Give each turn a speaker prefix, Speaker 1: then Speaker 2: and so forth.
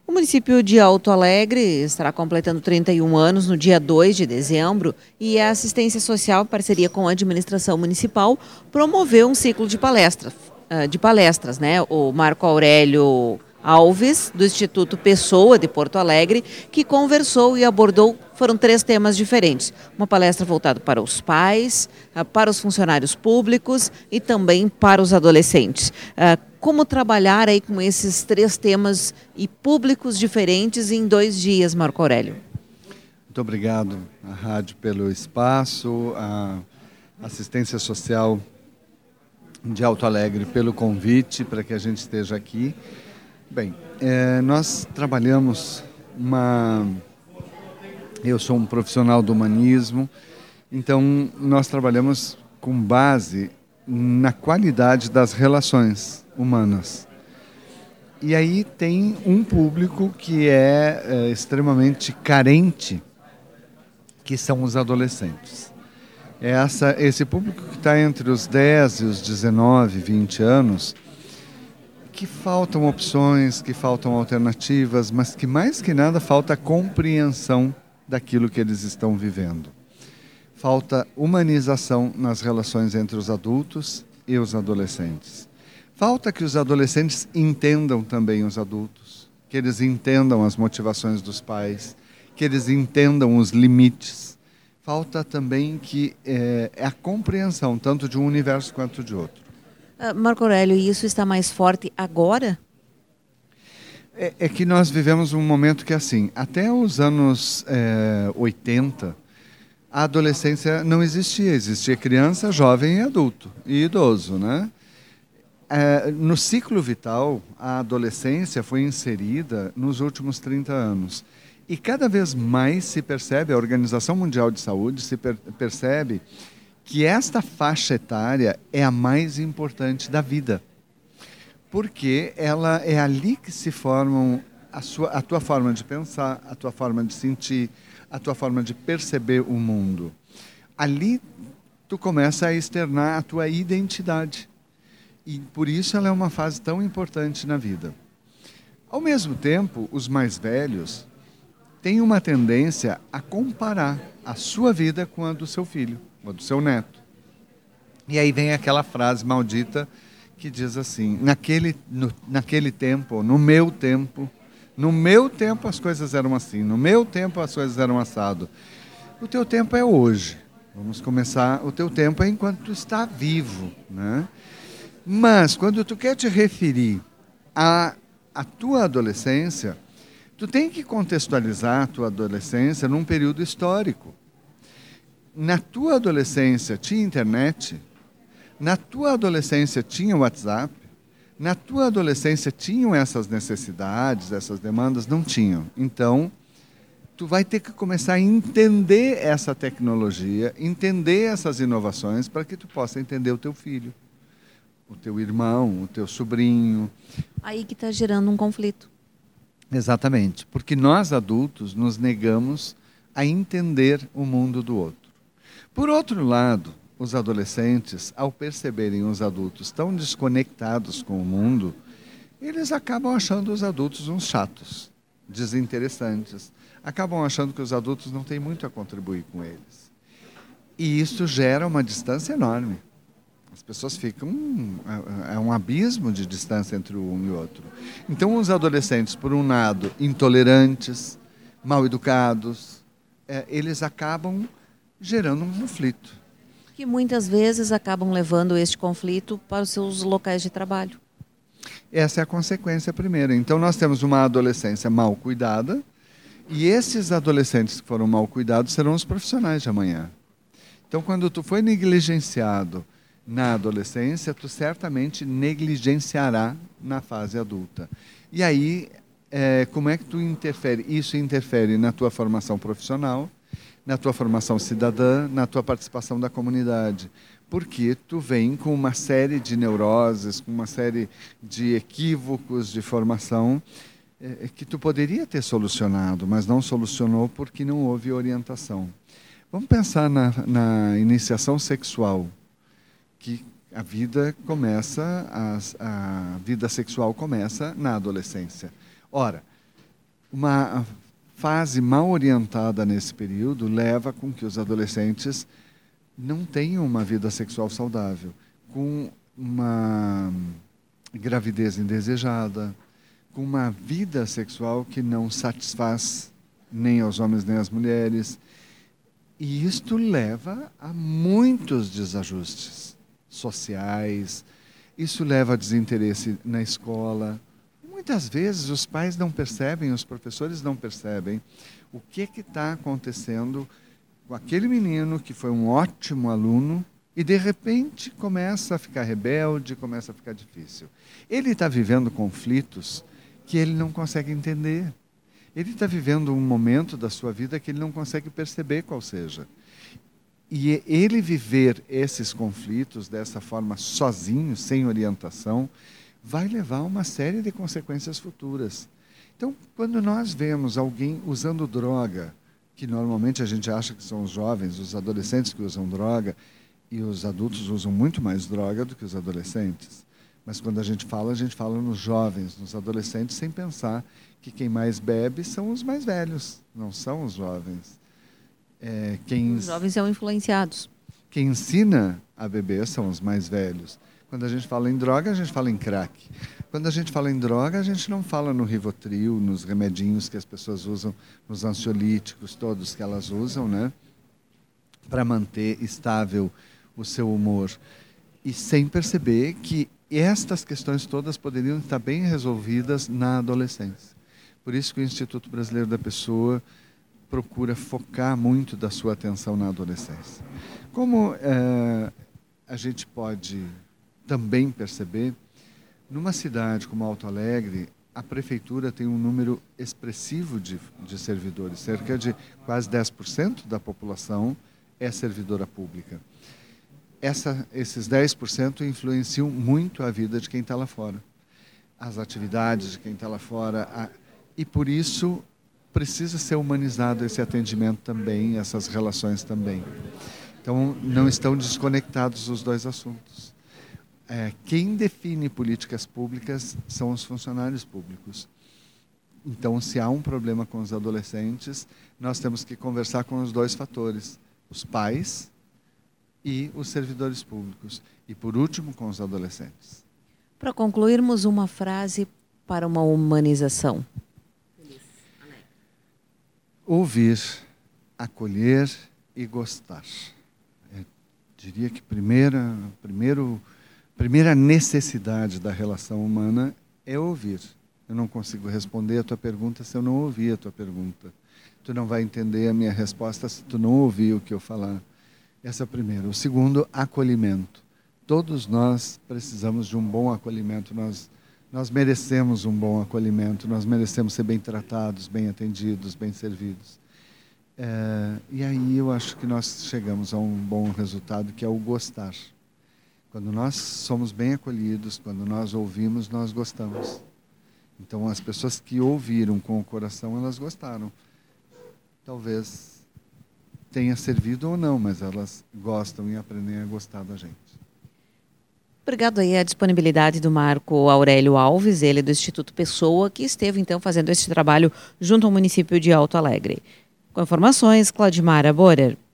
Speaker 1: O município de Alto Alegre estará completando 31 anos no dia 2 de dezembro e a assistência social, em parceria com a administração municipal, promoveu um ciclo de palestras, né? O Marco Aurélio Alves, do Instituto Pessoa de Porto Alegre, que conversou e abordou, foram 3 temas diferentes. Uma palestra voltada para os pais, para os funcionários públicos e também para os adolescentes. Como trabalhar aí com esses 3 temas e públicos diferentes em 2 dias, Marco Aurélio?
Speaker 2: Muito obrigado à rádio pelo espaço, à assistência social de Alto Alegre pelo convite para que a gente esteja aqui. Bem, nós trabalhamos eu sou um profissional do humanismo, então nós trabalhamos com base na qualidade das relações humanas. E aí tem um público que é extremamente carente, que são os adolescentes. Esse público que está entre os 10 e os 19, 20 anos, que faltam opções, que faltam alternativas, mas que mais que nada falta a compreensão daquilo que eles estão vivendo. Falta humanização nas relações entre os adultos e os adolescentes. Falta que os adolescentes entendam também os adultos, que eles entendam as motivações dos pais, que eles entendam os limites. Falta também que a compreensão tanto de um universo quanto de outro.
Speaker 1: Marco Aurélio, e isso está mais forte agora?
Speaker 2: É que nós vivemos um momento que, assim, até os anos 80, a adolescência não existia. Existia criança, jovem e adulto, e idoso, né? No ciclo vital, a adolescência foi inserida nos últimos 30 anos. E cada vez mais se percebe, a Organização Mundial de Saúde percebe que esta faixa etária é a mais importante da vida. Porque ela é ali que se formam a tua forma de pensar, a tua forma de sentir, a tua forma de perceber o mundo. Ali tu começa a externar a tua identidade. E por isso ela é uma fase tão importante na vida. Ao mesmo tempo, os mais velhos têm uma tendência a comparar a sua vida com a do seu filho, ou do seu neto. E aí vem aquela frase maldita que diz assim: naquele tempo, no meu tempo as coisas eram assim, no meu tempo as coisas eram assado. O teu tempo é hoje. Vamos começar, o teu tempo é enquanto tu está vivo, né? Mas quando tu quer te referir à tua adolescência, tu tem que contextualizar a tua adolescência num período histórico. Na tua adolescência tinha internet, na tua adolescência tinha WhatsApp, na tua adolescência tinham essas necessidades, essas demandas? Não tinham. Então, tu vai ter que começar a entender essa tecnologia, entender essas inovações para que tu possa entender o teu filho, o teu irmão, o teu sobrinho.
Speaker 1: Aí que está gerando um conflito.
Speaker 2: Exatamente, porque nós adultos nos negamos a entender o mundo do outro. Por outro lado, os adolescentes, ao perceberem os adultos tão desconectados com o mundo, eles acabam achando os adultos uns chatos, desinteressantes. Acabam achando que os adultos não têm muito a contribuir com eles. E isso gera uma distância enorme. As pessoas ficam... É um abismo de distância entre um e outro. Então, os adolescentes, por um lado, intolerantes, mal educados, eles acabam gerando um conflito.
Speaker 1: Que muitas vezes acabam levando este conflito para os seus locais de trabalho.
Speaker 2: Essa é a consequência primeira. Então, nós temos uma adolescência mal cuidada, e esses adolescentes que foram mal cuidados serão os profissionais de amanhã. Então, quando tu foi negligenciado na adolescência, tu certamente negligenciará na fase adulta. E aí, como é que tu interfere? Isso interfere na tua formação profissional, na tua formação cidadã, na tua participação da comunidade. Porque tu vem com uma série de neuroses, com uma série de equívocos de formação que tu poderia ter solucionado, mas não solucionou porque não houve orientação. Vamos pensar na iniciação sexual, que a vida começa, a vida sexual começa na adolescência. Ora, Uma fase mal orientada nesse período leva com que os adolescentes não tenham uma vida sexual saudável, com uma gravidez indesejada, com uma vida sexual que não satisfaz nem aos homens nem às mulheres. E isto leva a muitos desajustes sociais, isso leva a desinteresse na escola. Muitas vezes os pais não percebem, os professores não percebem o que está acontecendo com aquele menino que foi um ótimo aluno e de repente começa a ficar rebelde, começa a ficar difícil. Ele está vivendo conflitos que ele não consegue entender. Ele está vivendo um momento da sua vida que ele não consegue perceber qual seja. E ele viver esses conflitos dessa forma sozinho, sem orientação, vai levar a uma série de consequências futuras. Então, quando nós vemos alguém usando droga, que normalmente a gente acha que são os jovens, os adolescentes que usam droga, e os adultos usam muito mais droga do que os adolescentes. Mas quando a gente fala nos jovens, nos adolescentes, sem pensar que quem mais bebe são os mais velhos, não são os jovens.
Speaker 1: Os jovens são influenciados.
Speaker 2: Quem ensina a beber são os mais velhos. Quando a gente fala em droga, a gente fala em crack. Quando a gente fala em droga, a gente não fala no Rivotril, nos remedinhos que as pessoas usam, nos ansiolíticos todos que elas usam, né? Para manter estável o seu humor. E sem perceber que estas questões todas poderiam estar bem resolvidas na adolescência. Por isso que o Instituto Brasileiro da Pessoa procura focar muito da sua atenção na adolescência. Como a gente pode também perceber, numa cidade como Alto Alegre, a prefeitura tem um número expressivo de servidores. Cerca de quase 10% da população é servidora pública. Esses 10% influenciam muito a vida de quem está lá fora. As atividades de quem está lá fora. E por isso precisa ser humanizado esse atendimento também, essas relações também. Então, não estão desconectados os dois assuntos. Quem define políticas públicas são os funcionários públicos. Então, se há um problema com os adolescentes, nós temos que conversar com os dois fatores, os pais e os servidores públicos. E, por último, com os adolescentes.
Speaker 1: Para concluirmos, uma frase para uma humanização.
Speaker 2: Ouvir, acolher e gostar. Eu diria que primeira necessidade da relação humana é ouvir. Eu não consigo responder a tua pergunta se eu não ouvir a tua pergunta. Tu não vai entender a minha resposta se tu não ouvir o que eu falar. Essa é a primeira. O segundo, acolhimento. Todos nós precisamos de um bom acolhimento. Nós merecemos um bom acolhimento. Nós merecemos ser bem tratados, bem atendidos, bem servidos. E aí eu acho que nós chegamos a um bom resultado, que é o gostar. Quando nós somos bem acolhidos, quando nós ouvimos, nós gostamos. Então, as pessoas que ouviram com o coração, elas gostaram. Talvez tenha servido ou não, mas elas gostam e aprendem a gostar da gente.
Speaker 1: Obrigado aí a disponibilidade do Marco Aurélio Alves, ele do Instituto Pessoa, que esteve então fazendo esse trabalho junto ao município de Alto Alegre. Com informações, Claudimara Borer.